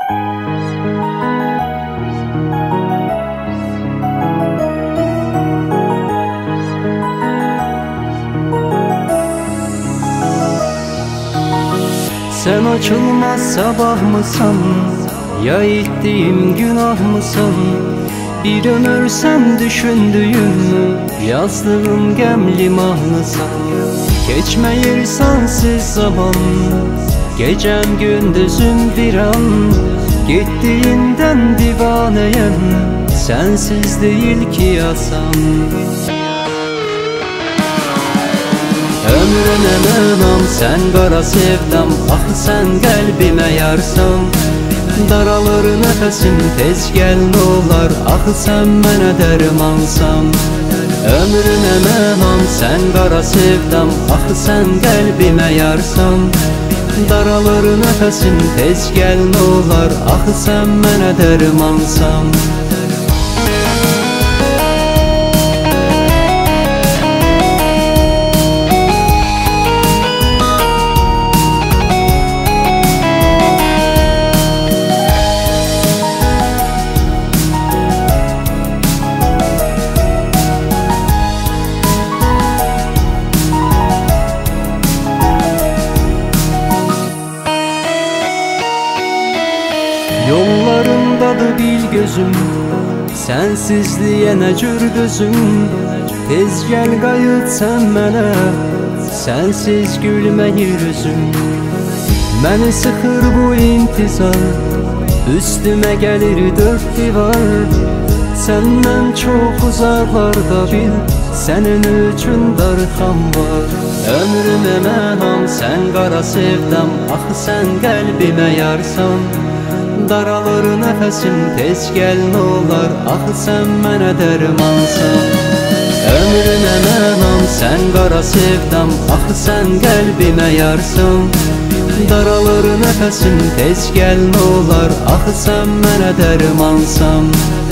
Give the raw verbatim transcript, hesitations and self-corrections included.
Sen açılmaz sabah mısın, ya ettiğim günah mısın? Bir ömürsem düşündüğüm, yazdığım gemli mahnısan. Geçmeyir sensiz zaman, gecem gündüzüm bir an. Gittiğinden divaneyim, sensiz değil ki yasam. Ömrüne mənam, sen qara sevdam. Ah sen qəlbimə yarsan. Daralır nəfəsim, tez gəl nolar. Ah sen mənə dərmansan. Ömrüne mənam, sen qara sevdam. Ah sen qəlbimə yarsan. Daralır nəfəsim, tez gəl nolar. Ah sen mənə dərmansan. Yollarındadır bil gözüm, sensizliğe nə cür dözüm. Tez gəl qayıt sən mənə, sensiz gülməyir üzüm. Məni sıxır bu intizar, üstümə gəlir dörd divar. Səndən çox uzaqlarda bil, sənin üçün darxam var. Ömrümə mənam, sən qara sevdam. Ah sən qəlbimə yarsan. Daralır nəfəsim, tez gəl nolar. Ah sen mənə dərmansan. Ömrünə mənam, sən qara sevdam. Ah sen qəlbimə yarsan. Daralır nəfəsim, tez gəl nolar. Ah sen mənə dərmansan.